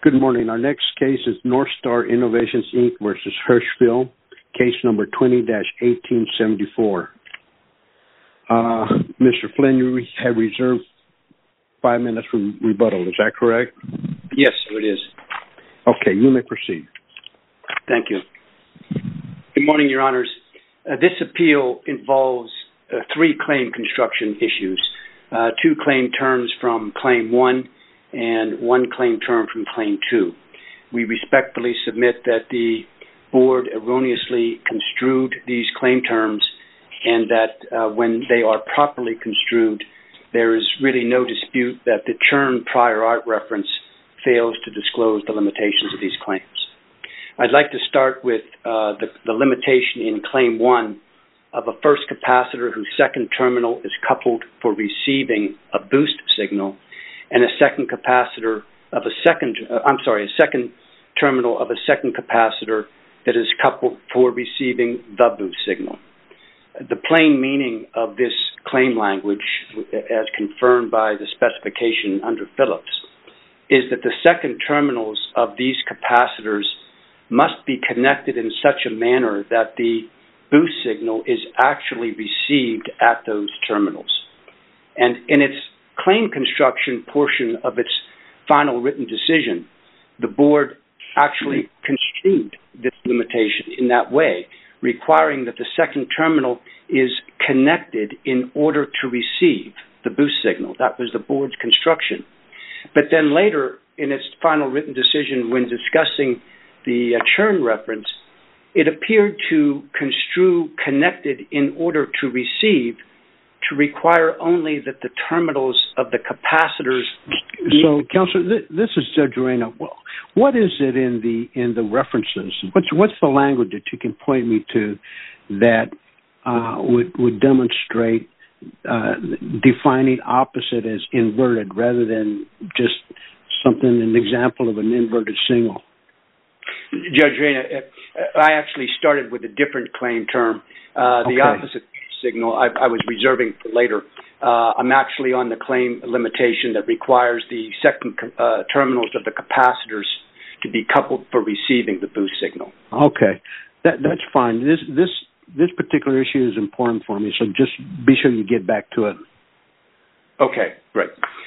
Good morning. Our next case is Northstar Innovations, Inc. versus Hirschfeld, case number 20-1874. Mr. Flynn, you have reserved 5 minutes for rebuttal. Is that correct? Yes, sir, it is. Okay, you may proceed. Thank you. Good morning, Your Honors. This appeal involves 3 claim construction issues, 2 claim terms from Claim 1 and 1 claim term from Claim 2. We respectfully submit that the Board erroneously construed these claim terms and that when they are properly construed, there is really no dispute that the Churn prior art reference fails to disclose the limitations of these claims. I'd like to start with the limitation in Claim 1 of a first capacitor whose second terminal is coupled for receiving a boost signal, and a second terminal of a second capacitor that is coupled for receiving the boost signal. The plain meaning of this claim language, as confirmed by the specification under Phillips, is that the second terminals of these capacitors must be connected in such a manner that the boost signal is actually received at those terminals. And in its claim construction portion of its final written decision, the Board actually construed this limitation in that way, requiring that the second terminal is connected in order to receive the boost signal. That was the Board's construction. But then later, in its final written decision, when discussing the Churn reference, it appeared to construe connected in order to receive to require only that the terminals of the capacitors... So, Counselor, this is Judge Reyna. Well, what is it in the references? What's the language that you can point me to that would demonstrate defining opposite as inverted rather than just an example of an inverted signal? Judge Reyna, I actually started with a different claim term. The opposite signal I was reserving for later. I'm actually on the claim limitation that requires the second terminals of the capacitors to be coupled for receiving the boost signal. Okay, that's fine. This particular issue is important for me, so just be sure you get back to it. Okay, great.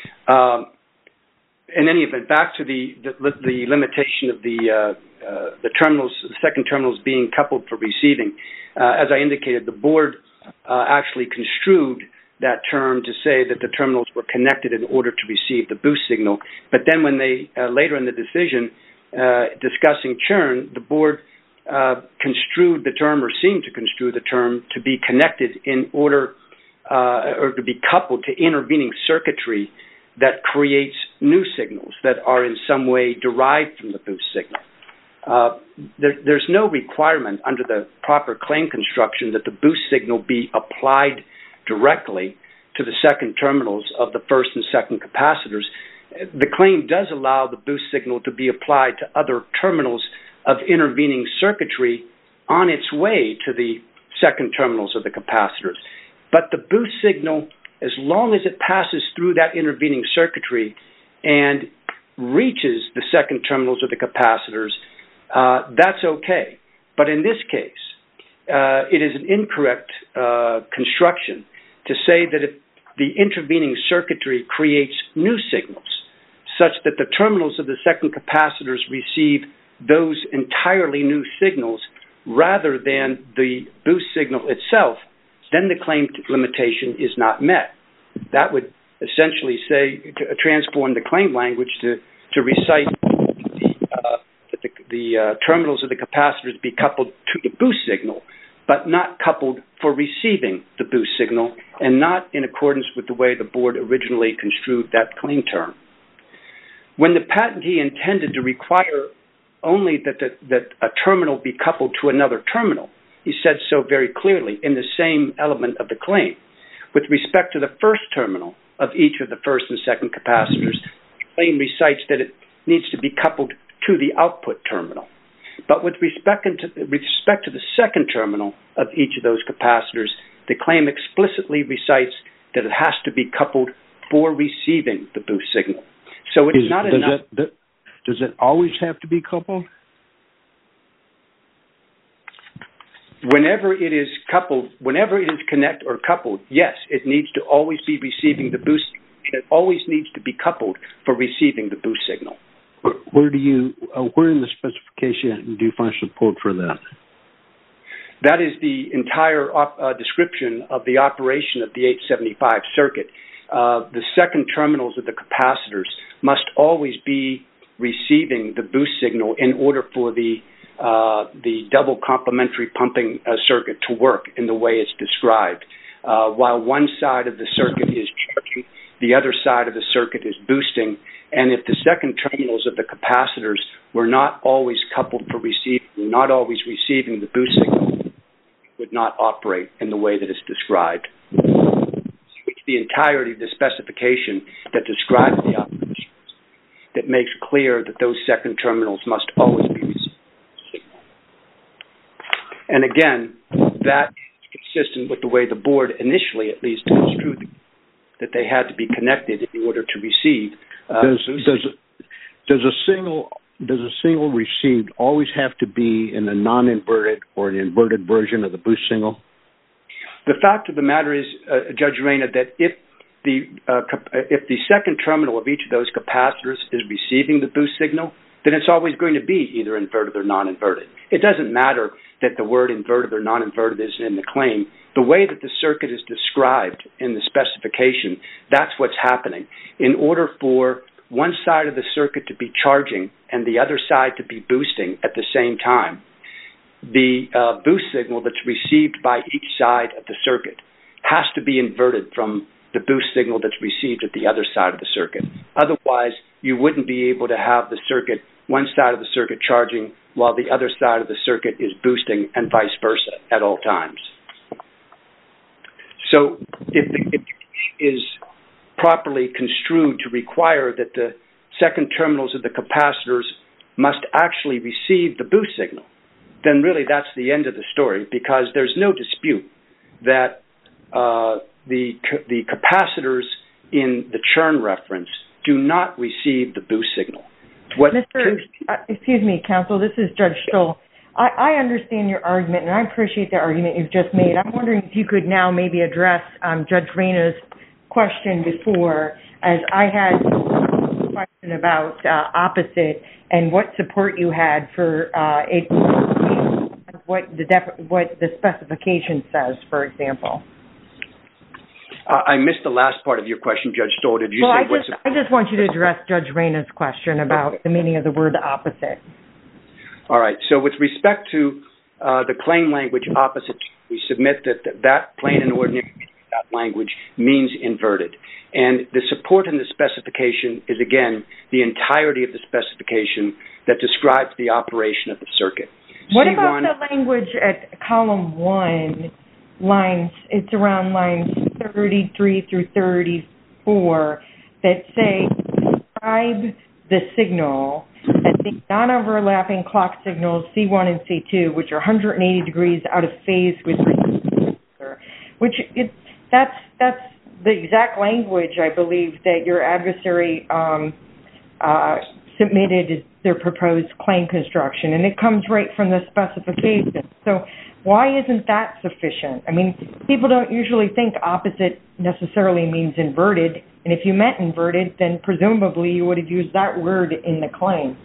In any event, back to the limitation of the terminals, the second terminals being coupled for receiving. As I indicated, the Board actually construed that term to say that the terminals were connected in order to receive the boost signal. But then when they, later in the decision, discussing Churn, the Board construed the term, or seemed to construe the term, to be connected in order, or to be coupled to intervening circuitry that creates new signals that are in some way derived from the boost signal. There's no requirement under the proper claim construction that the boost signal be applied directly to the second terminals of the first and second capacitors. The claim does allow the boost signal to be applied to other terminals of intervening circuitry on its way to the second terminals of the capacitors. But the boost signal, as long as it passes through that intervening circuitry and reaches the second terminals of the capacitors, that's okay. But in this case, it is an incorrect construction to say that if the intervening circuitry creates new signals, such that the terminals of the second capacitors receive those entirely new signals rather than the boost signal itself, then the claim limitation is not met. That would essentially say, to transform the claim language to recite the terminals of the capacitors be coupled to the boost signal, but not coupled for receiving the boost signal, and not in accordance with the way the Board originally construed that claim term. When the patentee intended to require only that a terminal be coupled to another terminal, he said so very clearly in the same element of the claim. With respect to the first terminal of each of the first and second capacitors, the claim recites that it needs to be coupled to the output terminal. But with respect to the second terminal of each of those capacitors, the claim explicitly recites that it has to be coupled for receiving the boost signal. So it's not enough. Does it always have to be coupled? Whenever it is connected or coupled, yes, it needs to always be receiving the boost. It always needs to be coupled for receiving the boost signal. Where in the specification do you find support for that? That is the entire description of the operation of the 875 circuit. The second terminals of the capacitors must always be receiving the boost signal in order for the double complementary pumping circuit to work in the way it's described. While one side of the circuit is charging, the other side of the circuit is boosting, and if the second terminals of the capacitors were not always coupled for receiving, not always receiving the boost signal, it would not operate in the way that it's described. It's the entirety of the specification that describes the operation that makes clear that those second terminals must always be receiving the signal. And again, that is consistent with the way the board initially, at least, construed that they had to be connected in order to receive. Does a single received always have to be in a non-inverted or an inverted version of the boost signal? The fact of the matter is, Judge Reyna, that if the second terminal of each of those capacitors is receiving the boost signal, then it's always going to be either inverted or non-inverted. It doesn't matter that the word inverted or non-inverted isn't in the claim. The way that the circuit is described in the specification, that's what's happening. In order for one side of the circuit to be charging and the other side to be boosting at the same time, the boost signal that's received by each side of the circuit has to be inverted from the boost signal that's received at the other side of the circuit. Otherwise, you wouldn't be able to have the circuit, one side of the circuit charging while the other side of the circuit is boosting and vice versa at all times. So if it is properly construed to require that the second terminals of the capacitors must actually receive the boost signal, then really that's the end of the story, because there's no dispute that the capacitors in the churn reference do not receive the boost signal. Excuse me, counsel, this is Judge Stoll. I understand your argument, and I appreciate the argument you've just made. I'm wondering if you could now maybe address Judge Reyna's question before, as I had a question about opposite and what support you had for it, what the specification says, for example. I missed the last part of your question, Judge Stoll. Did you say I just want you to address Judge Reyna's question about the meaning of the word opposite. All right. So with respect to the claim language opposite, we submit that plain and ordinary language means inverted. And the support in the specification is, again, the entirety of the specification that describes the operation of the circuit. What about the language at column 1, it's around lines 33 through 34, that say, describe the signal as the non-overlapping clock signals C1 and C2, which are 180 degrees out of phase with the receiver, that's the exact language, I believe, that your adversary submitted as their proposed claim construction, and it comes right from the specification. So why isn't that sufficient? I mean, people don't usually think opposite necessarily means inverted, and if you meant inverted, then presumably you would have used that word in the claim.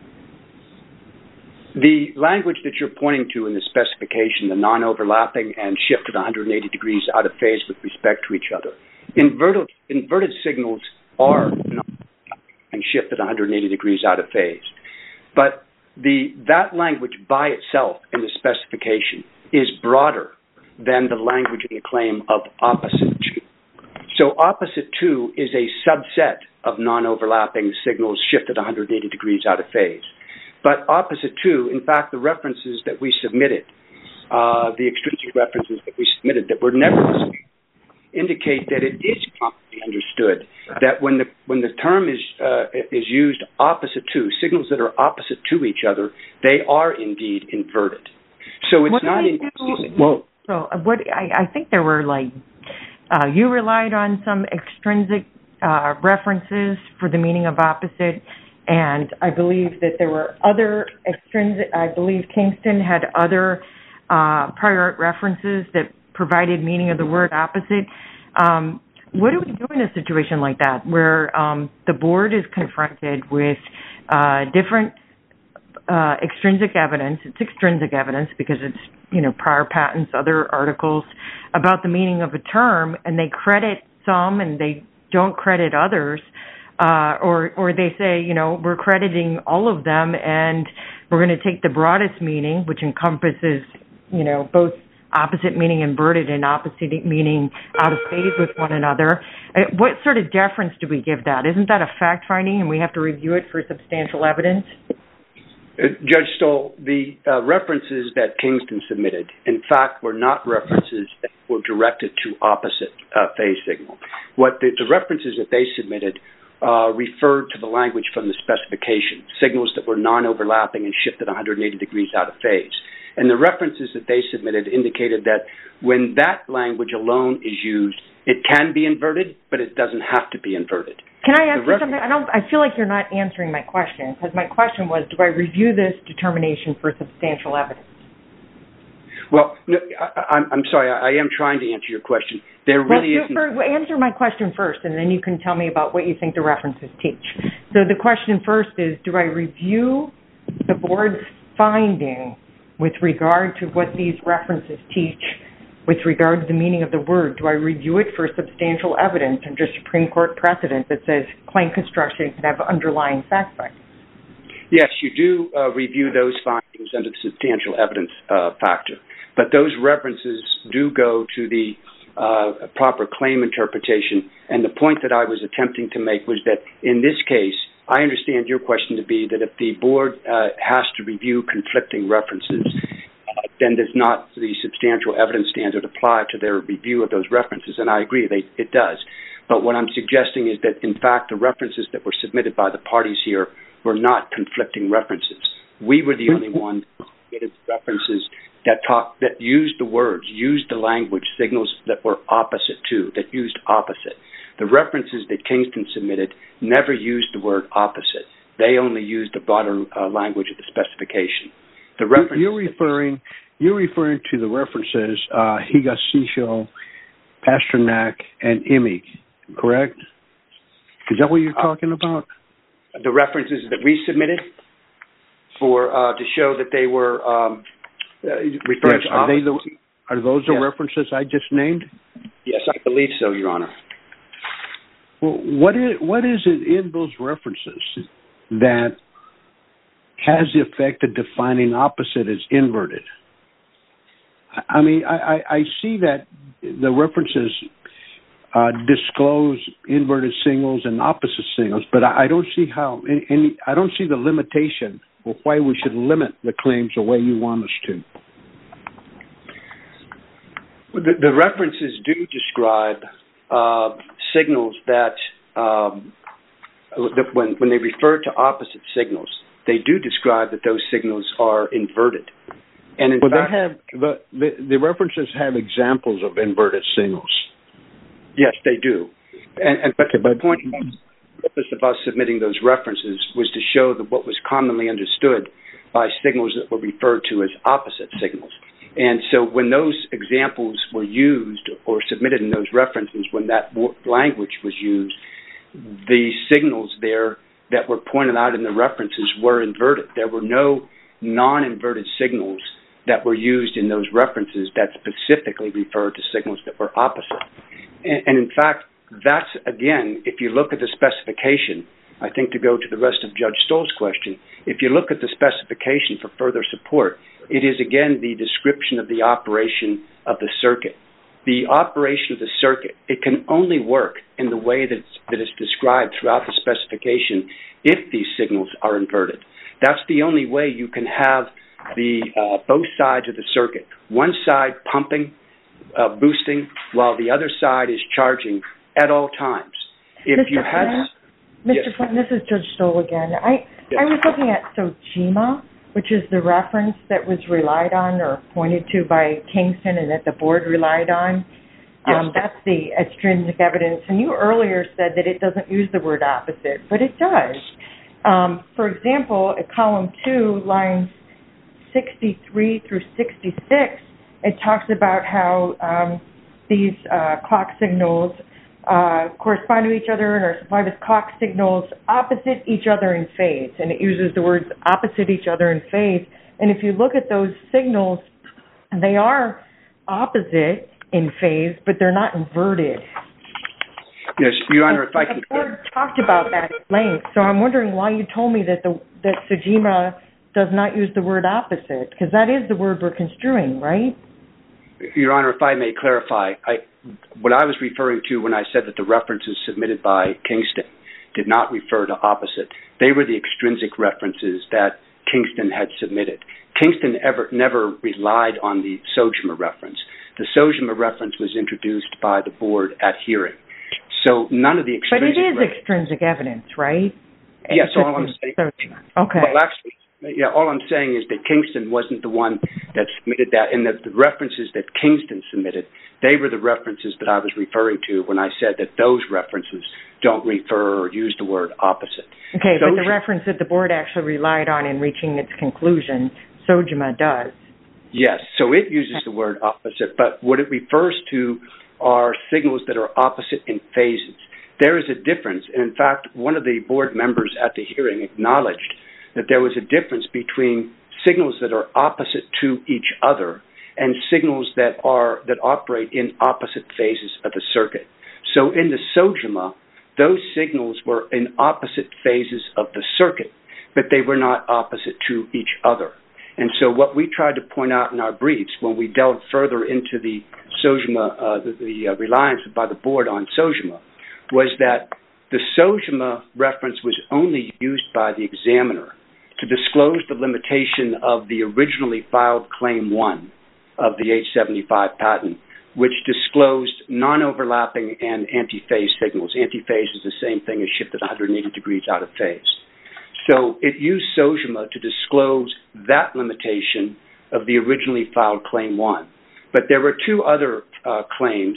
The language that you're pointing to in the specification, the non-overlapping and shifted 180 degrees out of phase with respect to each other, inverted signals are and shifted 180 degrees out of phase. But that language by itself in the specification is broader than the language in the claim of opposite to. So opposite to is a subset of non-overlapping signals shifted 180 degrees out of phase. But opposite to, in fact, the references that we submitted, the extrinsic references that we submitted that were never disputed, indicate that it is commonly understood that when the term is used opposite to, signals that are opposite to each other, they are indeed inverted. So it's not inconsistent. I think there were you relied on some extrinsic references for the meaning of opposite, And I believe that there were other extrinsic, I believe Kingston had other prior art references that provided meaning of the word opposite. What do we do in a situation like that where the board is confronted with different extrinsic evidence? It's extrinsic evidence because it's, prior patents, other articles about the meaning of a term, and they credit some and they don't credit others, or they say, we're crediting all of them and we're going to take the broadest meaning, which encompasses, both opposite meaning inverted and opposite meaning out of phase with one another. What sort of deference do we give that? Isn't that a fact finding and we have to review it for substantial evidence? Judge Stoll, the references that Kingston submitted, in fact, were not references that were directed to opposite phase signal. What the references that they submitted referred to the language from the specification, signals that were non-overlapping and shifted 180 degrees out of phase. And the references that they submitted indicated that when that language alone is used, it can be inverted, but it doesn't have to be inverted. Can I ask you something? I feel like you're not answering my question, because my question was, do I review this determination for substantial evidence? Well, no, I'm sorry. I am trying to answer your question. There really isn't. Answer my question first, and then you can tell me about what you think the references teach. So the question first is, do I review the board's finding with regard to what these references teach, with regard to the meaning of the word? Do I review it for substantial evidence under Supreme Court precedent that says claim construction can have underlying fact findings? Yes, you do review those findings under the substantial evidence factor. But those references do go to the proper claim interpretation. And the point that I was attempting to make was that in this case, I understand your question to be that if the board has to review conflicting references, then does not the substantial evidence standard apply to their review of those references? And I agree, it does. But what I'm suggesting is that, in fact, the references that were submitted by the parties here were not conflicting references. We were the only ones that submitted references that used the words, used the language, signals that were opposite to, that used opposite. The references that Kingston submitted never used the word opposite. They only used the broader language of the specification. The You're referring to the references Higashishio, Pasternak, and Imig, correct? Is that what you're talking about? The references that we submitted to show that they were referring to opposite. Are those the references I just named? Yes, I believe so, Your Honor. Well, what is it in those references that has the effect of defining opposite as inverted? I mean, I see that the references disclose inverted signals and opposite signals, but I don't see how I don't see the limitation or why we should limit the claims the way you want us to. The references do describe signals that when they refer to opposite signals, they do describe that those signals are inverted. And in fact, the references have examples of inverted signals. Yes, they do. But the point, the purpose of us submitting those references was to show that what was commonly understood by signals that were referred to as opposite signals. And so when those examples were used or submitted in those references, when that language was used, the signals there that were pointed out in the references were inverted. There were no non-inverted signals that were used in those references that specifically referred to signals that were opposite. And in fact, that's, again, if you look at the specification, I think to go to the rest of Judge Stoll's question, if you look at the specification for further support, it is, again, the description of the operation of the circuit. The operation of the circuit, it can only work in the way that it's described throughout the specification if these signals are inverted. That's the only way you can have both sides of the circuit, one side pumping, boosting, while the other side is charging at all times. Mr. Flynn, this is Judge Stoll again. I was looking at Sojima, which is the reference that was relied on or pointed to by Kingston and that the board relied on. Yes. That's the extrinsic evidence. And you earlier said that it doesn't use the word opposite, but it does. For example, at column 2, lines 63 through 66, it talks about how these clock signals correspond to each other and are supplied with clock signals opposite each other in phase. And it uses the words opposite each other in phase. And if you look at those signals, they are opposite in phase, but they're not inverted. Yes, Your Honor, if I could... The board talked about that at length, so I'm wondering why you told me that that Sojima does not use the word opposite, because that is the word we're construing, right? Your Honor, if I may clarify, what I was referring to when I said that the references submitted by Kingston did not refer to opposite. They were the extrinsic references that Kingston had submitted. Kingston never relied on the Sojima reference. The Sojima reference was introduced by the board at hearing. So none of the extrinsic... But it is extrinsic evidence, right? Yes, all I'm saying... Okay. Well, actually, yeah, all I'm saying is that Kingston wasn't the one that submitted that, and that the references that Kingston submitted, they were the references that I was referring to when I said that those references don't refer or use the word opposite. Okay, but the reference that the board actually relied on in reaching its conclusion, Sojima does. Yes, so it uses the word opposite, but what it refers to are signals that are opposite in phases. There is a difference, and in fact, one of the board members at the hearing acknowledged that there was a difference between signals that are opposite to each other and signals that operate in opposite phases of the circuit. So in the Sojima, those signals were in opposite phases of the circuit, but they were not opposite to each other. And so what we tried to point out in our briefs when we delved further into the Sojima, the reliance by the board on Sojima, was that the Sojima reference was only used by the examiner to disclose the limitation of the originally filed Claim 1 of the 875 patent, which disclosed non-overlapping and anti-phase signals. Anti-phase is the same thing as shifted 180 degrees out of phase. So it used Sojima to disclose that limitation of the originally filed Claim 1. But there were two other claims,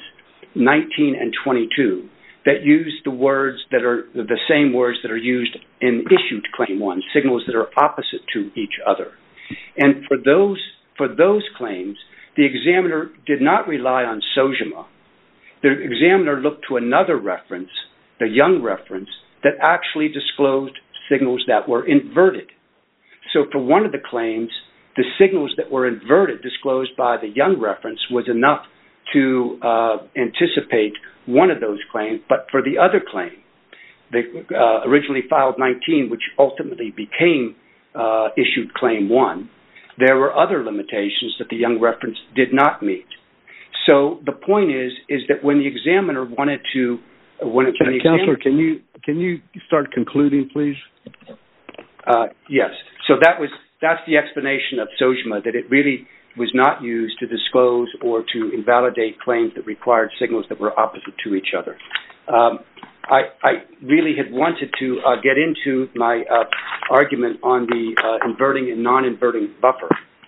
19 and 22, that use the words that are the same words that are used in issued Claim 1, signals that are opposite to each other. And for those claims, the examiner did not rely on Sojima. The examiner looked to another reference, the Young reference, that actually disclosed signals that were inverted. So for one of the claims, the signals that were inverted disclosed by the Young reference was enough to anticipate one of those claims, but for the other claim, the originally filed 19, which ultimately became issued Claim 1, there were other limitations that the Young reference did not meet. So the point is that when the examiner wanted to... Counselor, can you start concluding, please? Yes. So that's the explanation of Sojima, that it really was not used to disclose or to invalidate claims that required signals that were opposite to each other. I really had wanted to get into my argument on the inverting and non-inverting buffer.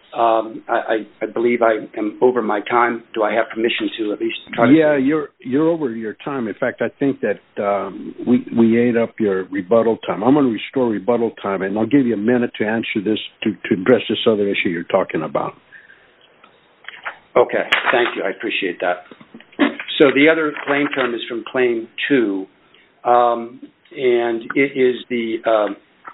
I believe I am over my time. Do I have permission to at least try to... Yeah, you're over your time. In fact, I think that we ate up your rebuttal time. I'm going to restore rebuttal time, and I'll give you a minute to answer this, to address this other issue you're talking about. Okay, thank you. I appreciate that. So the other claim term is from Claim 2, and it is the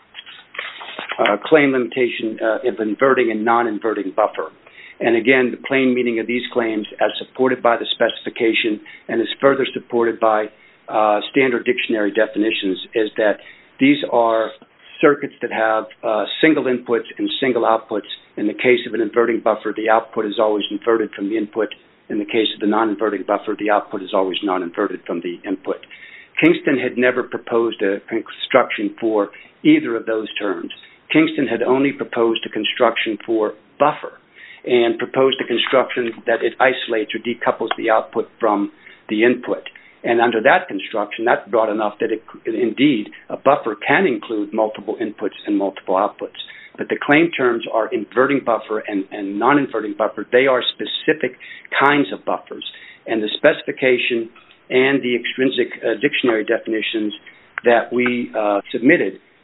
claim limitation of inverting and non-inverting buffer. And again, the plain meaning of these claims, as supported by the specification and is further supported by standard dictionary definitions, is that these are circuits that have single inputs and single outputs. In the case of an inverting buffer, the output is always inverted from the input. In the case of the non-inverting buffer, the output is always non-inverted from the input. Kingston had never proposed a construction for either of those terms. Kingston had only proposed a construction for buffer and proposed a construction that it isolates or decouples the output from the input. And under that construction, that brought enough that indeed a buffer can include multiple inputs and multiple outputs. But the claim terms are inverting buffer and non-inverting buffer. They are specific kinds of buffers. And the specification and the extrinsic dictionary definitions that we submitted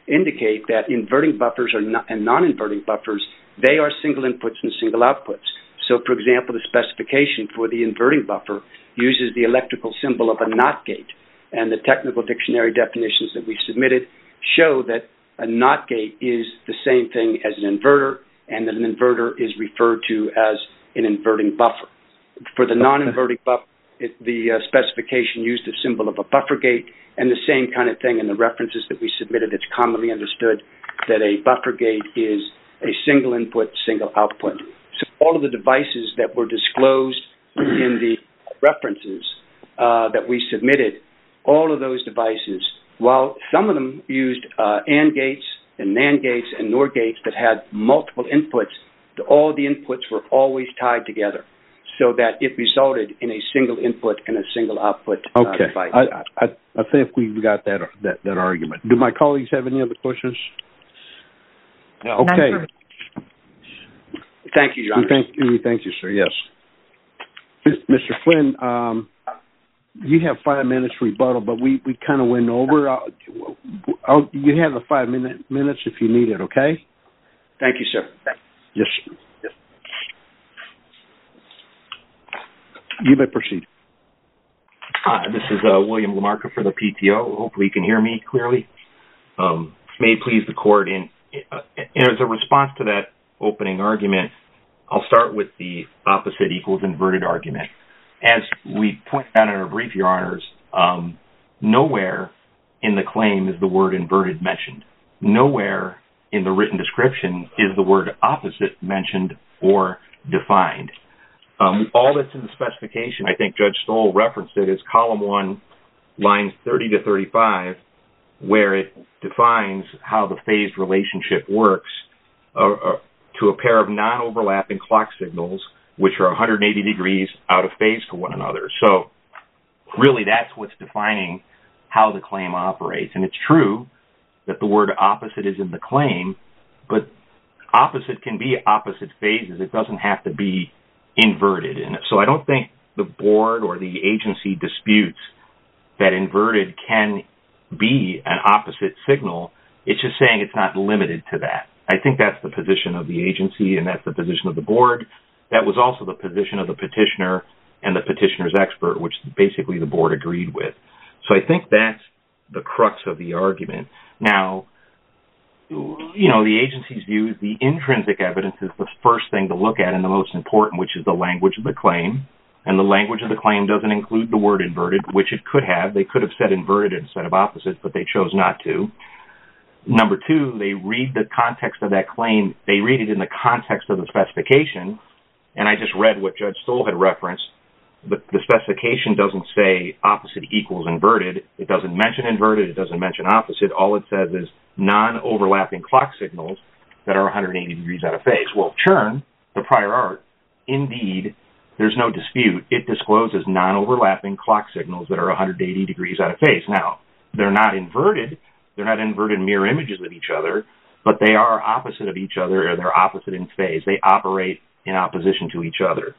indicate that inverting buffers and non-inverting buffers, they are single inputs and single outputs. So, for example, the specification for the inverting buffer uses the electrical symbol of a NOT gate, and the technical dictionary definitions that we submitted show that a NOT gate is the same thing as an inverter, and that an inverter is referred to as an inverting buffer. For the non-inverting buffer, the specification used the symbol of a buffer gate, and the same kind of thing in the references that we submitted. It's commonly understood that a buffer gate is a single input, single output. So all of the devices that were disclosed in the references that we submitted, all of those devices, while some of them used AND gates and NAND gates and NOR gates that had multiple inputs, all the inputs were always tied together so that it resulted in a single input and a single output device. I think we've got that argument. Do my colleagues have any other questions? No. Okay. Thank you, Your Honor. Thank you, sir. Yes. Mr. Flynn, you have 5 minutes rebuttal, but we kind of went over. You have the 5 minutes if you need it, okay? Thank you, sir. Yes. You may proceed. Hi, this is William Lamarca for the PTO. Hopefully you can hear me clearly. May it please the court, and as a response to that opening argument, I'll start with the opposite equals inverted argument. As we pointed out in our brief, Your Honors, nowhere in the claim is the word inverted mentioned. Nowhere in the written description is the word opposite mentioned or defined. All that's in the specification, I think Judge Stoll referenced it, is column 1, lines 30 to 35, where it defines how the phased relationship works to a pair of non-overlapping clock signals, which are 180 degrees out of phase to one another. So really that's what's defining how the claim operates. And it's true that the word opposite is in the claim, but opposite can be opposite phases. It doesn't have to be inverted. And so I don't think the board or the agency disputes that inverted can be an opposite signal. It's just saying it's not limited to that. I think that's the position of the agency, and that's the position of the board. That was also the position of the petitioner and the petitioner's expert, which basically the board agreed with. So I think that's the crux of the argument. Now, the agency's view is the intrinsic evidence is the first thing to look at and the most important, which is the language of the claim. And the language of the claim doesn't include the word inverted, which it could have. They could have said inverted instead of opposite, but they chose not to. Number 2, they read the context of that claim. They read it in the context of the specification. And I just read what Judge Stoll had referenced. The specification doesn't say opposite equals inverted. It doesn't mention inverted. It doesn't mention opposite. All it says is non-overlapping clock signals that are 180 degrees out of phase. Well, Churn, the prior art, indeed, there's no dispute. It discloses non-overlapping clock signals that are 180 degrees out of phase. Now, they're not inverted. They're not inverted mirror images of each other, but they are opposite of each other, or they're opposite in phase. They operate in opposition to each other.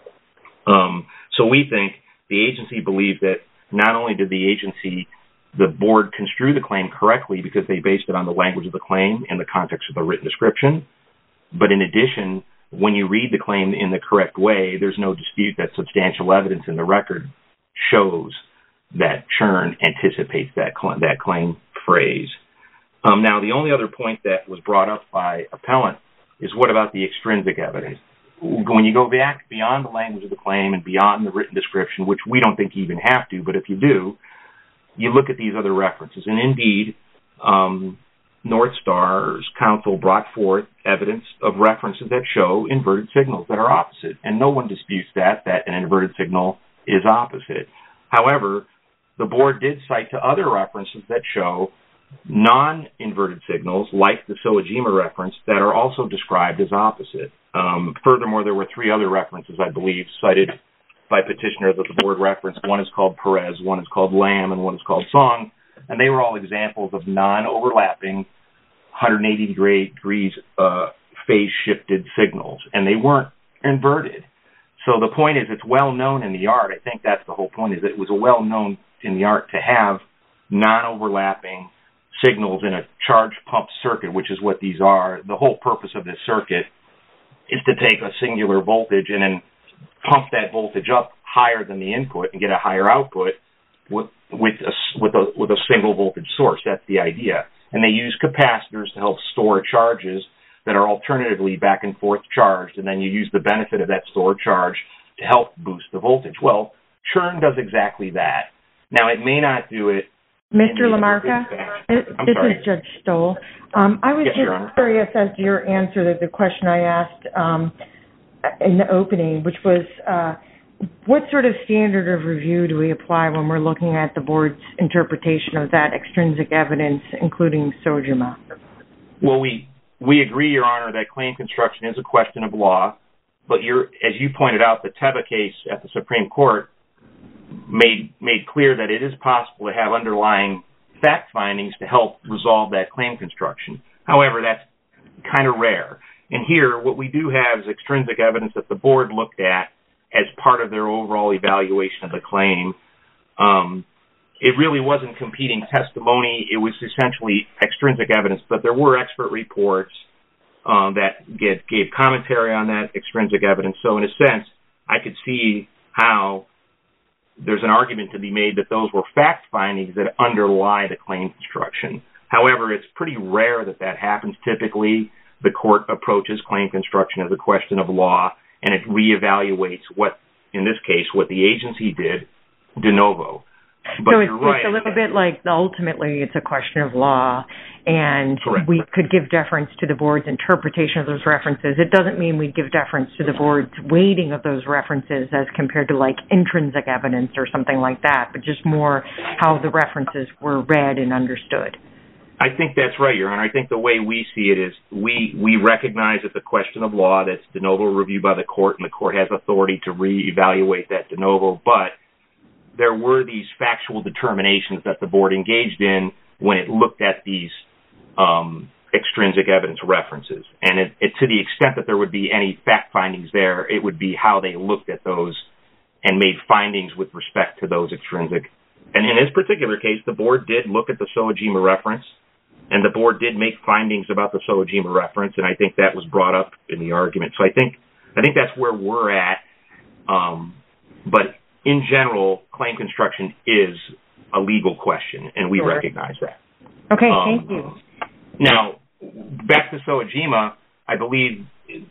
So we think the agency believed that not only did the board construe the claim correctly because they based it on the language of the claim in the context of the written description, but in addition, when you read the claim in the correct way, there's no dispute that substantial evidence in the record shows that Churn anticipates that claim phrase. Now, the only other point that was brought up by appellant is what about the extrinsic evidence? When you go back beyond the language of the claim and beyond the written description, which we don't think you even have to, but if you do, you look at these other references. And indeed, North Star's counsel brought forth evidence of references that show inverted signals that are opposite. And no one disputes that an inverted signal is opposite. However, the board did cite to other references that show non-inverted signals, like the Sojima reference, that are also described as opposite. Furthermore, there were 3 other references, I believe, cited by petitioner that the board referenced. One is called Perez, one is called Lamb, and one is called Song. And they were all examples of non-overlapping 180 degrees phase-shifted signals. And they weren't inverted. So the point is, it's well known in the art. I think that's the whole point, is that it was well known in the art to have non-overlapping signals in a charge pump circuit, which is what these are. The whole purpose of this circuit is to take a singular voltage and then pump that voltage up higher than the input and get a higher output with a single voltage source. That's the idea. And they use capacitors to help store charges that are alternatively back and forth charged, and then you use the benefit of that stored charge to help boost the voltage. Well, Churn does exactly that. Now, it may not do it. Mr. LaMarca, this is Judge Stoll. I was just curious as to your answer to the question I asked in the opening, which was what sort of standard of review do we apply when we're looking at the board's interpretation of that extrinsic evidence, including Sojima? Well, we agree, Your Honor, that claim construction is a question of law, but as you pointed out, the Teva case at the Supreme Court made clear that it is possible to have underlying fact findings to help resolve that claim construction. However, that's kind of rare. And here, what we do have is extrinsic evidence that the board looked at as part of their overall evaluation of the claim. It really wasn't competing testimony. It was essentially extrinsic evidence, but there were expert reports that gave commentary on that extrinsic evidence. So in a sense, I could see how there's an argument to be made that those were fact findings that underlie the claim construction. However, it's pretty rare that happens. Typically, the court approaches claim construction as a question of law, and it reevaluates what the agency did de novo. But so it's a little bit like ultimately it's a question of law, and correct. We could give deference to the board's interpretation of those references. It doesn't mean we'd give deference to the board's weighting of those references as compared to like intrinsic evidence or something like that, but just more how the references were read and understood. I think that's right, Your Honor. I think the way we see it is we recognize it's a question of law that's de novo reviewed by the court, and the court has authority to reevaluate that de novo, but there were these factual determinations that the board engaged in when it looked at these extrinsic evidence references. And to the extent that there would be any fact findings there, it would be how they looked at those and made findings with respect to those extrinsic. And in this particular case, the board did look at the Sojima reference, and the board did make findings about the Sojima reference, and I think that was brought up in the argument. So I think that's where we're at. But in general, claim construction is a legal question, and we recognize that. Okay, thank you. Now, back to Sojima, I believe,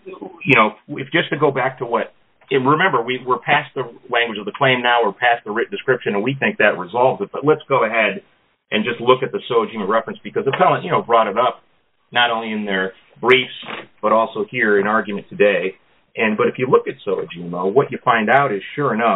if just to go back to remember, we're past the language of the claim now, we're past the written description, and we think that resolves it. But let's go ahead and just look at the Sojima reference, because the appellant, brought it up not only in their briefs, but also here in argument today. But if you look at Sojima, what you find out is, sure enough,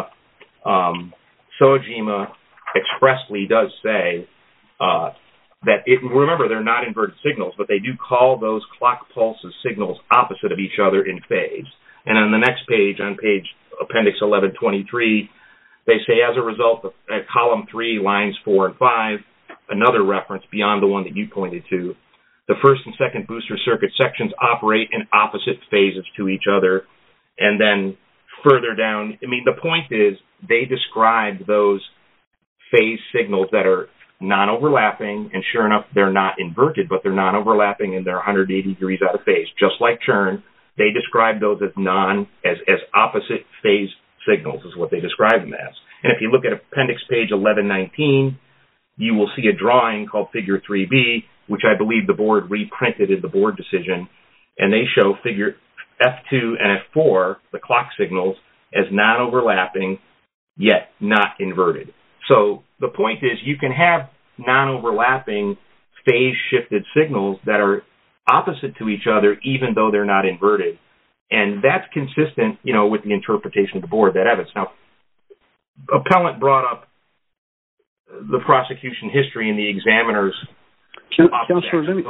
Sojima expressly does say that remember, they're not inverted signals, but they do call those clock pulses signals opposite of each other in phase. And on the next page, on page appendix 1123, they say, as a result, at column 3, lines 4 and 5, another reference beyond the one that you pointed to, the first and second booster circuit sections operate in opposite phases to each other. And then further down, the point is they describe those phase signals that are non-overlapping, and sure enough, they're not inverted, but they're non-overlapping and they're 180 degrees out of phase. Just like Churn, they describe those as opposite phase signals is what they describe them as. And if you look at appendix page 1119, you will see a drawing called figure 3B, which I believe the board reprinted in the board decision, and they show figure F2 and F4, the clock signals, as non-overlapping, yet not inverted. So the point is you can have non-overlapping phase-shifted signals that are opposite to each other even though they're not inverted. And that's consistent, with the interpretation of the board, that evidence. Now, appellant brought up the prosecution history and the examiner's Counselor, let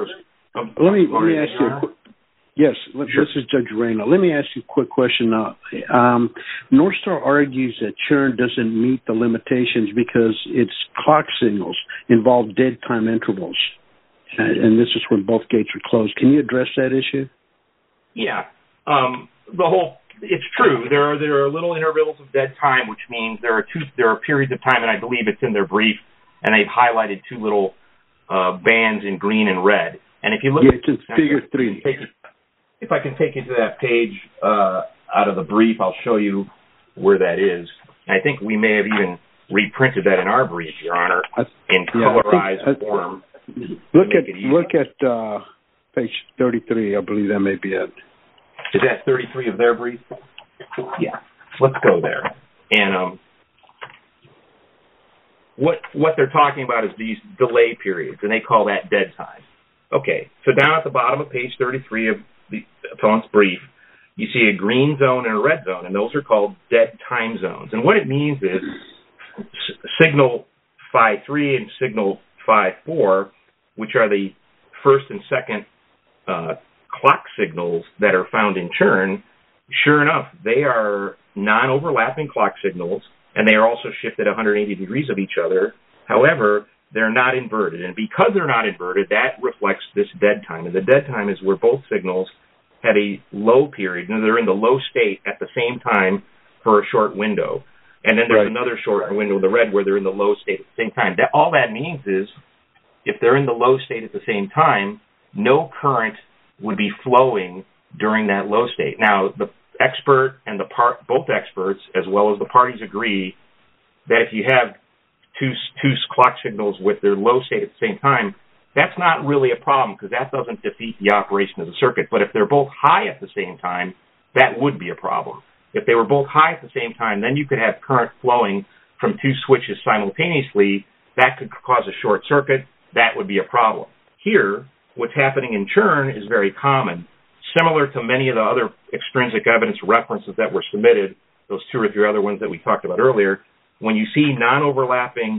me ask you a quick... Yes, sure. This is Judge Reyna. Let me ask you a quick question. Northstar argues that Churn doesn't meet the limitations because its clock signals involve dead time intervals, and this is when both gates are closed. Can you address that issue? Yeah. It's true. There are little intervals of dead time, which means there are periods of time, and I believe it's in their brief, and they've highlighted two little bands in green and red. And if you look at figure 3. If I can take you to that page out of the brief, I'll show you where that is. I think we may have even reprinted that in our brief, Your Honor, in colorized form. Look at page 33. I believe that may be it. Is that 33 of their brief? Yeah. Let's go there. And what they're talking about is these delay periods, and they call that dead time. Okay, so down at the bottom of page 33 of the appellant's brief, you see a green zone and a red zone, and those are called dead time zones. And what it means is signal phi 3 and signal phi 4, which are the first and second clock signals that are found in churn, sure enough, they are non-overlapping clock signals, and they are also shifted 180 degrees of each other. However, they're not inverted. And because they're not inverted, that reflects this dead time. And the dead time is where both signals have a low period, and they're in the low state at the same time for a short window. And then there's another short window, the red, where they're in the low state at the same time. All that means is if they're in the low state at the same time, no current would be flowing during that low state. Now, the expert and both experts, as well as the parties, agree that if you have two clock signals with their low state at the same time, that's not really a problem because that doesn't defeat the operation of the circuit. But if they're both high at the same time, that would be a problem. If they were both high at the same time, then you could have current flowing from two switches simultaneously. That could cause a short circuit. That would be a problem. Here, what's happening in churn is very common. Similar to many of the other extrinsic evidence references that were submitted, those 2 or 3 other ones that we talked about earlier, when you see non-overlapping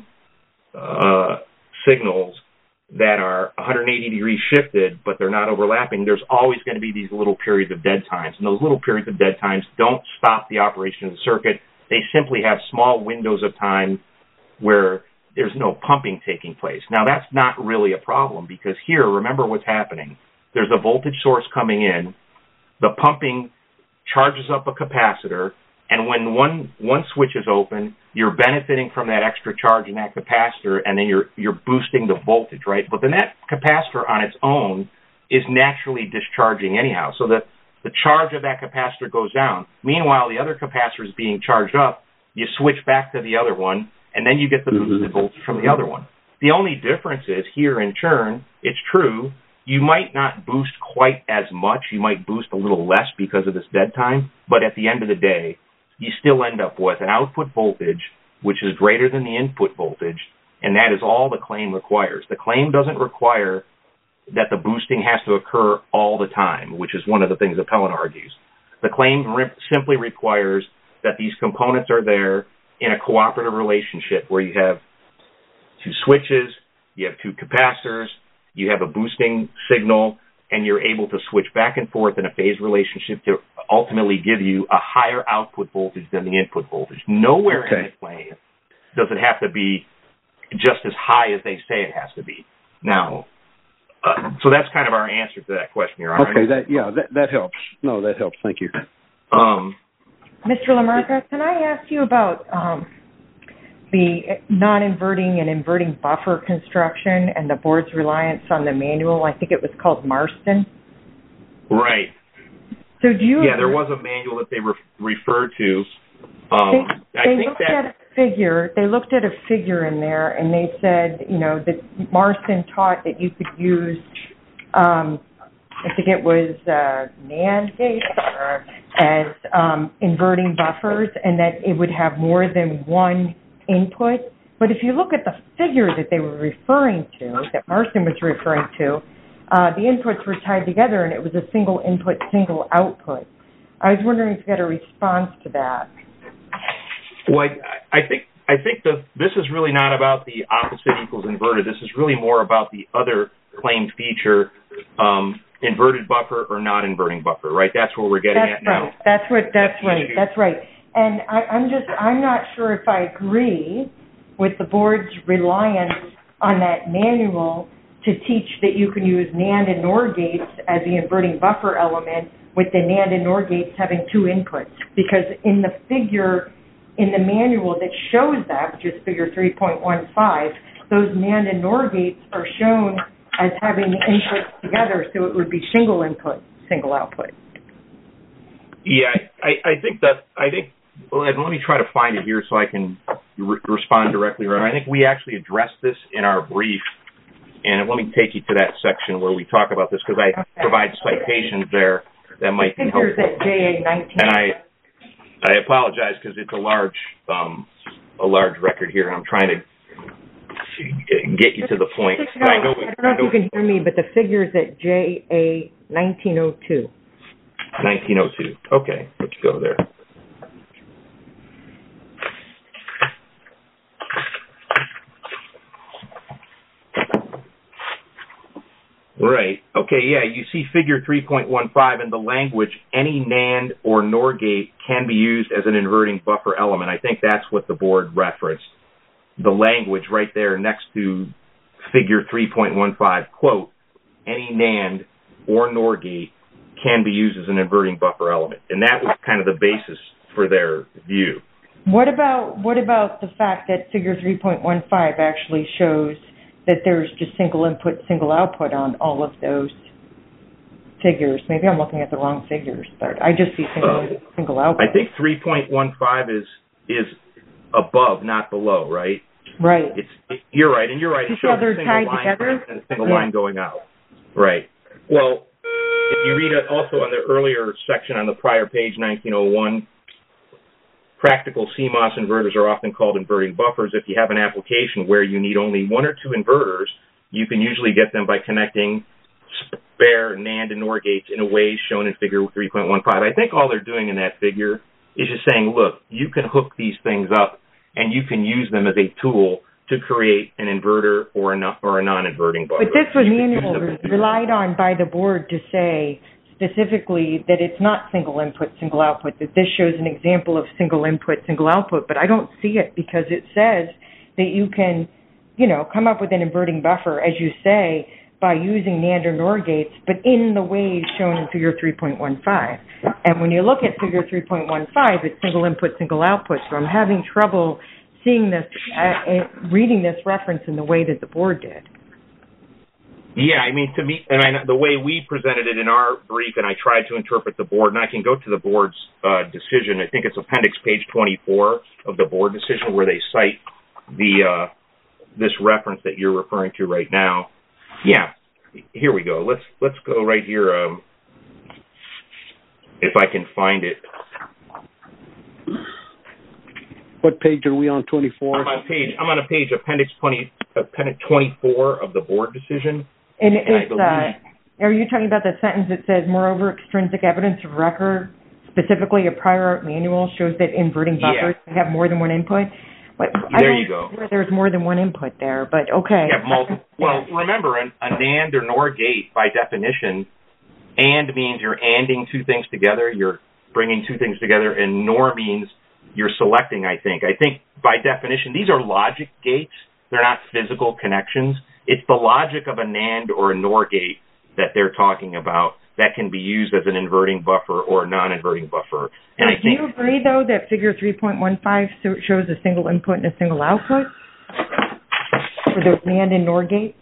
signals that are 180 degrees shifted, but they're not overlapping, there's always going to be these little periods of dead times. And those little periods of dead times don't stop the operation of the circuit. They simply have small windows of time where there's no pumping taking place. Now, that's not really a problem because here, remember what's happening. There's a voltage source coming in. The pumping charges up a capacitor, and when one switch is open, you're benefiting from that extra charge in that capacitor, and then you're boosting the voltage, right? But then that capacitor on its own is naturally discharging anyhow. So the charge of that capacitor goes down. Meanwhile, the other capacitor is being charged up. You switch back to the other one, and then you get the boosted voltage from the other one. The only difference is here in churn, it's true, you might not boost quite as much. You might boost a little less because of this dead time, but at the end of the day, you still end up with an output voltage which is greater than the input voltage, and that is all the claim requires. The claim doesn't require that the boosting has to occur all the time, which is one of the things Appellant argues. The claim simply requires that these components are there in a cooperative relationship where you have 2 switches, you have 2 capacitors, you have a boosting signal, and you're able to switch back and forth in a phase relationship to ultimately give you a higher output voltage than the input voltage. Nowhere in the claim does it have to be just as high as they say it has to be. Now, so that's kind of our answer to that question, Your Honor. Okay, that helps. No, that helps. Thank you. Mr. Lamarca, can I ask you about the non-inverting and inverting buffer construction and the board's reliance on the manual? I think it was called Marston. Right. So do you? Yeah, there was a manual that they referred to. They looked at a figure in there, and they said, that Marston taught that you could use, I think it was NAND gates as inverting buffers, and that it would have more than one input. But if you look at the figure that they were referring to, that Marston was referring to, the inputs were tied together, and it was a single input, single output. I was wondering if you had a response to that. Well, I think this is really not about the opposite equals inverted. This is really more about the other claimed feature, inverted buffer or not inverting buffer, right? That's where we're getting at now. That's right. And I'm not sure if I agree with the board's reliance on that manual to teach that you can use NAND and NOR gates as the inverting buffer element with the NAND and NOR gates having 2 inputs. Because in the figure in the manual that shows that, which is figure 3.15, those NAND and NOR gates are shown as having the inputs together, so it would be single input, single output. Yeah, I think, well, let me try to find it here so I can respond directly. I think we actually addressed this in our brief, and let me take you to that section where we talk about this, because I provide citations there that might be helpful. At JA19. And I apologize because it's a large record here, and I'm trying to get you to the point. I don't know if you can hear me, but the figure's at JA 1902. 1902. Okay, let's go there. Right. Okay, yeah, you see figure 3.15 in the language, any NAND or NOR gate can be used as an inverting buffer element. I think that's what the board referenced. The language right there next to figure 3.15, quote, any NAND or NOR gate can be used as an inverting buffer element. And that was kind of the basis for their view. What about the fact that figure 3.15 actually shows that there's just single input, single output on all of those figures? Maybe I'm looking at the wrong figures, but I just see single output. I think 3.15 is above, not below, right? Right. You're right, and you're right. It shows a single line and a single line going out. Right. Well, if you read it also on the earlier section on the prior page, 1901, practical CMOS inverters are often called inverting buffers. If you have an application where you need only one or two inverters, you can usually get them by connecting spare NAND and NOR gates in a way shown in figure 3.15. I think all they're doing in that figure is just saying, look, you can hook these things up and you can use them as a tool to create an inverter or a non-inverting buffer. But this was manual relied on by the board to say specifically that it's not single input, single output, that this shows an example of single input, single output, but I don't see it because it says that you can, come up with an inverting buffer, as you say, by using NAND or NOR gates, but in the ways shown in figure 3.15. And when you look at figure 3.15, it's single input, single output, so I'm having trouble seeing this, reading this reference in the way that the board did. Yeah, I mean, to me, and the way we presented it in our brief, and I tried to interpret the board, and I can go to the board's decision. I think it's appendix page 24 of the board decision where they cite this reference that you're referring to right now. Yeah, here we go. Let's go right here. If I can find it. What page are we on? 24. I'm on a page appendix 24 of the board decision. And are you talking about the sentence that says, moreover, extrinsic evidence of record, specifically a prior art manual, shows that inverting buffers have more than one input? But there you go. There's more than one input there, but okay. Well, remember, a NAND or NOR gate, by definition, AND means you're ANDing two things together, you're bringing two things together, and NOR means you're selecting, I think. I think, by definition, these are logic gates. They're not physical connections. It's the logic of a NAND or a NOR gate that they're talking about that can be used as an inverting buffer or a non-inverting buffer. And do you agree, though, that figure 3.15 shows a single input and a single output for those NAND and NOR gates?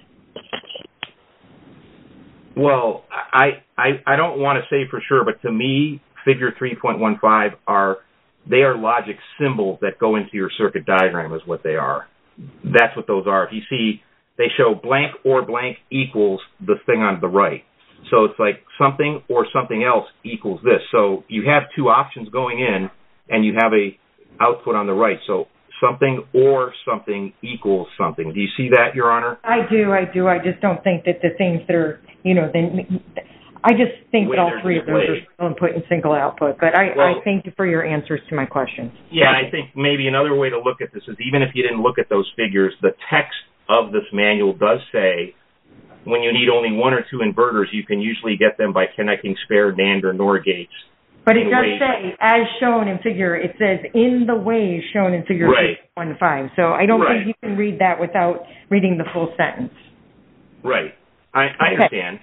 Well, I don't want to say for sure, but to me, figure 3.15 are logic symbols that go into your circuit diagram is what they are. That's what those are. If you see, they show blank or blank equals the thing on the right. So it's like something or something else equals this. So you have two options going in, and you have a output on the right. So something or something equals something. Do you see that, Your Honor? I do. I just don't think that the things that are, I just think that all three of those are single input and single output. But I thank you for your answers to my questions. Yeah, I think maybe another way to look at this is even if you didn't look at those figures, the text of this manual does say when you need only one or two inverters, you can usually get them by connecting spare NAND or NOR gates. But it does say, as shown in figure, it says in the ways shown in figure 3.15. So I don't think you can read that without reading the full sentence. Right. I understand.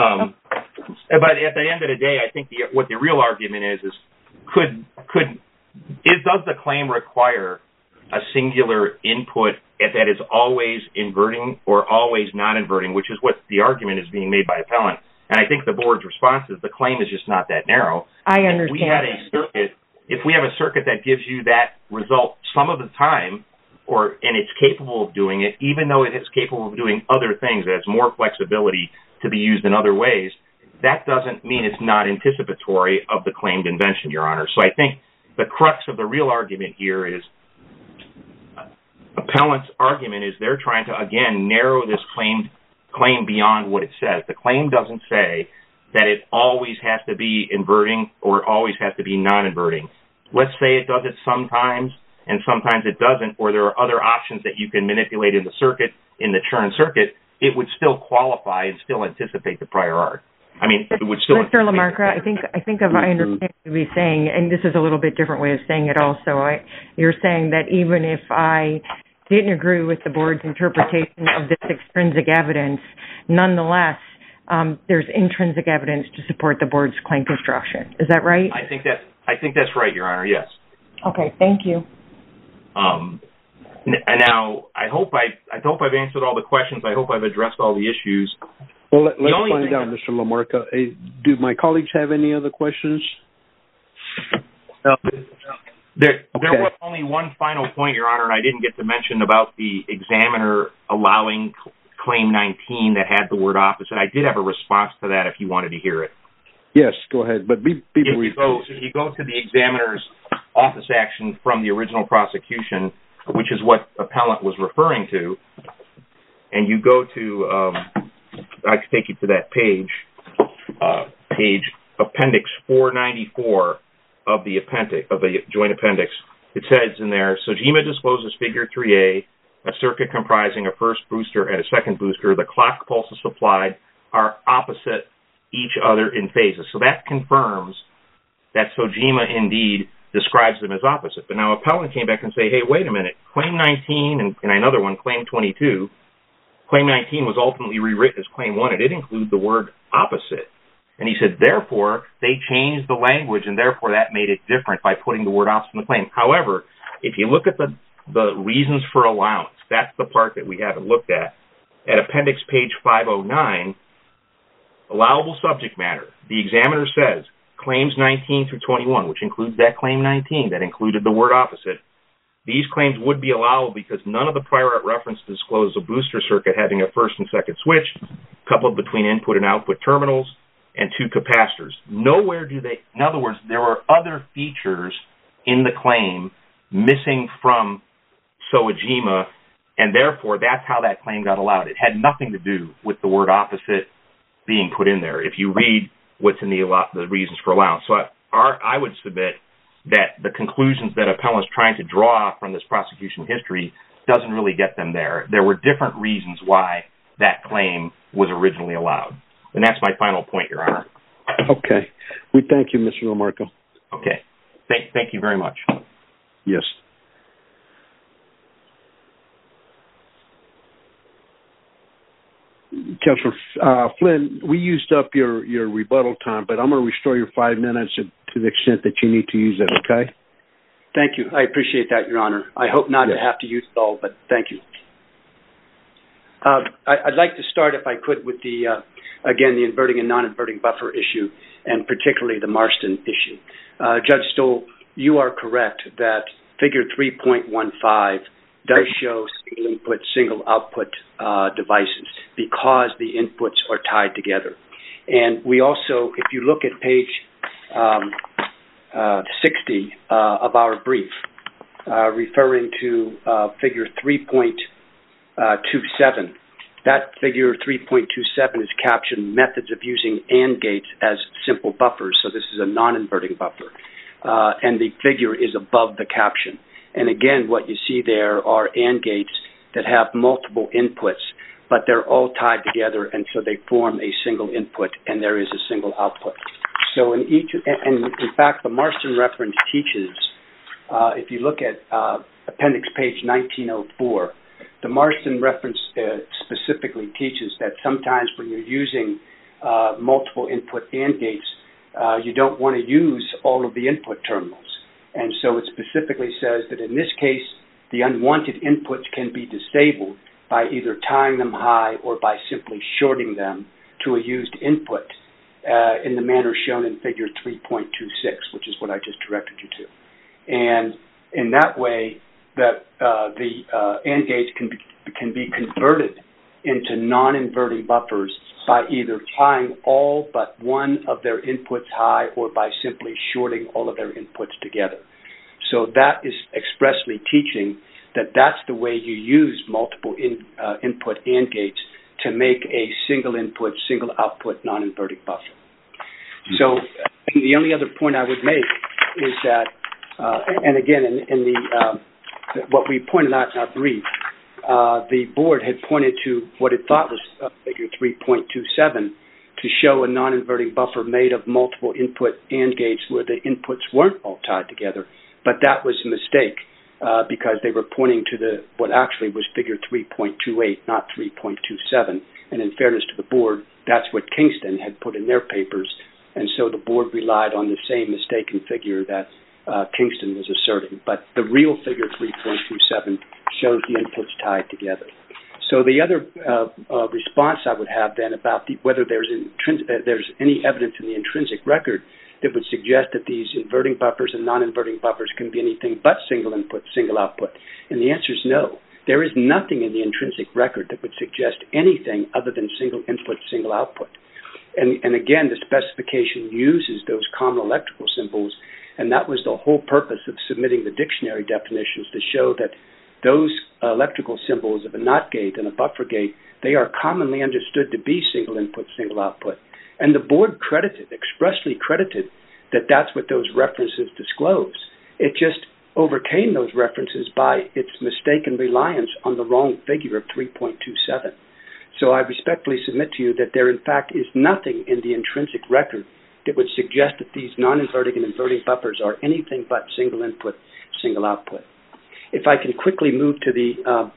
But at the end of the day, I think what the real argument is could does the claim require a singular input that is always inverting or always not inverting, which is what the argument is being made by appellant. And I think the board's response is the claim is just not that narrow. I understand. If we have a circuit that gives you that result some of the time, and it's capable of doing it, even though it is capable of doing other things, it has more flexibility to be used in other ways, that doesn't mean it's not anticipatory of the claimed invention, Your Honor. So I think the crux of the real argument here is appellant's argument is they're trying to, again, narrow this claim beyond what it says. The claim doesn't say that it always has to be inverting or always has to be non-inverting. Let's say it does it sometimes and sometimes it doesn't, or there are other options that you can manipulate in the circuit, in the churn circuit, it would still qualify and still anticipate the prior art. I mean, it would still... Mr. LaMarca, I think if I understand what you're saying, and this is a little bit different way of saying it also, you're saying that even if I didn't agree with the board's interpretation of this extrinsic evidence, nonetheless, there's intrinsic evidence to support the board's claim construction. Is that right? I think that's right, Your Honor, yes. Okay, thank you. Now, I hope I've answered all the questions. I hope I've addressed all the issues. Well, let's find out, Mr. LaMarca. Do my colleagues have any other questions? No. There was only one final point, Your Honor, and I didn't get to mention about the examiner allowing Claim 19 that had the word opposite. I did have a response to that if you wanted to hear it. Yes, go ahead, but be brief. If you go to the examiner's office action from the original prosecution, which is what appellant was referring to, and you go to, I can take you to that page appendix 494 of the joint appendix. It says in there, Sojima discloses figure 3A, a circuit comprising a first booster and a second booster. The clock pulses supplied are opposite each other in phases. So that confirms that Sojima indeed describes them as opposite. But now appellant came back and say, hey, wait a minute, Claim 19 and another one, Claim 22, Claim 19 was ultimately rewritten as Claim 1. It did include the word opposite. And he said, therefore, they changed the language, and therefore that made it different by putting the word opposite in the claim. However, if you look at the reasons for allowance, that's the part that we haven't looked at appendix page 509, allowable subject matter. The examiner says, Claims 19 through 21, which includes that Claim 19 that included the word opposite, these claims would be allowable because none of the prior art reference disclosed a booster circuit having a first and second switch coupled between input and output terminals and two capacitors. Nowhere do they, in other words, there were other features in the claim missing from Sojima, and therefore that's how that claim got allowed. It had nothing to do with the word opposite being put in there, if you read what's in the reasons for allowance. So I would submit that the conclusions that appellant's trying to draw from this prosecution history doesn't really get them there. There were different reasons why that claim was originally allowed. And that's my final point, Your Honor. Okay. We thank you, Mr. LaMarca. Okay. Thank you very much. Yes. Counselor Flynn, we used up your rebuttal time, but I'm going to restore your 5 minutes to the extent that you need to use it, okay? Thank you. I appreciate that, Your Honor. I hope not to have to use it all, but thank you. I'd like to start, if I could, with again, the inverting and non-inverting buffer issue, and particularly the Marston issue. Judge Stoll, you are correct that Figure 3.15 does show single input, single output devices because the inputs are tied together. And we also, if you look at page 60 of our brief, referring to Figure 3.27, that Figure 3.27 is captioned Methods of Using AND Gates as Simple Buffers. So this is a non-inverting buffer. And the figure is above the caption. And again, what you see there are AND gates that have multiple inputs, but they're all tied together, and so they form a single input, and there is a single output. So in fact, the Marston reference teaches, if you look at appendix page 1904, the Marston reference specifically teaches that sometimes when you're using multiple input AND gates, you don't want to use all of the input terminals. And so it specifically says that in this case, the unwanted inputs can be disabled by either tying them high or by simply shorting them to a used input in the manner shown in figure 3.26, which is what I just directed you to. And in that way, the AND gates can be converted into non-inverting buffers by either tying all but one of their inputs high or by simply shorting all of their inputs together. So that is expressly teaching that that's the way you use multiple input AND gates to make a single input, single output non-inverting buffer. So the only other point I would make is that, and again, in what we pointed out in our brief, the board had pointed to what it thought was figure 3.27 to show a non-inverting buffer made of multiple input AND gates where the inputs weren't all tied together. But that was a mistake because they were pointing to what actually was figure 3.28, not 3.27. And in fairness to the board, that's what Kingston had put in their papers. And so the board relied on the same mistaken figure that Kingston was asserting. But the real figure 3.27 shows the inputs tied together. So the other response I would have then about whether there's any evidence in the intrinsic record that would suggest that these inverting buffers and non-inverting buffers can be anything but single input, single output. And the answer is no. There is nothing in the intrinsic record that would suggest anything other than single input, single output. And again, the specification uses those common electrical symbols, and that was the whole purpose of submitting the dictionary definitions to show that those electrical symbols of a NOT gate and a buffer gate, they are commonly understood to be single input, single output. And the board expressly credited that that's what those references disclose. It just overcame those references by its mistaken reliance on the wrong figure of 3.27. So I respectfully submit to you that there, in fact, is nothing in the intrinsic record that would suggest that these non-inverting and inverting buffers are anything but single input, single output. If I can quickly move to the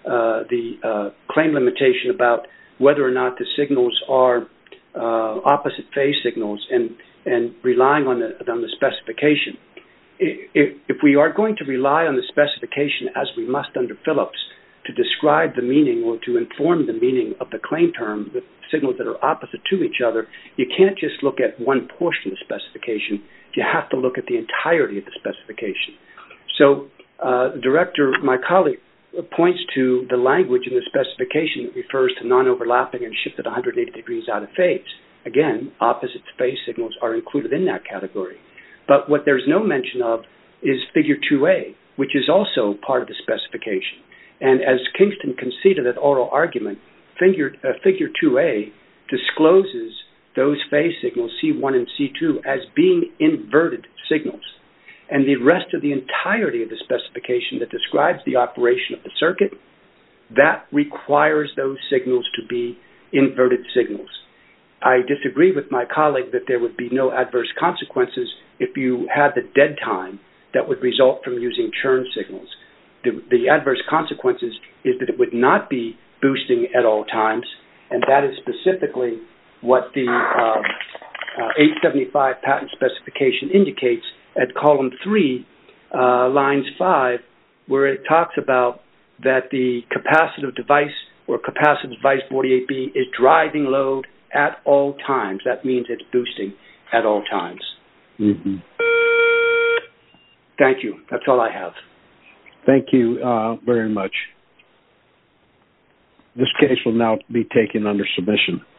claim limitation about whether or not the signals are opposite phase signals and relying on the specification. If we are going to rely on the specification as we must under Phillips to describe the meaning or to inform the meaning of the claim term, the signals that are opposite to each other, you can't just look at one portion of the specification. You have to look at the entirety of the specification. So the director, my colleague, points to the language in the specification that refers to non-overlapping and shifted 180 degrees out of phase. Again, opposite phase signals are included in that category. But what there's no mention of is figure 2A, which is also part of the specification. And as Kingston conceded at oral argument, figure 2A discloses those phase signals, C1 and C2, as being inverted signals. And the rest of the entirety of the specification that describes the operation of the circuit, that requires those signals to be inverted signals. I disagree with my colleague that there would be no adverse consequences if you had the dead time that would result from using churn signals. The adverse consequences is that it would not be boosting at all times, and that is specifically what the 875 patent specification indicates at column 3, lines 5, where it talks about that the capacitive device or capacitive device 48B is driving load at all times. That means it's boosting at all times. Mm-hmm. Thank you. That's all I have. Thank you very much. This case will now be taken under submission.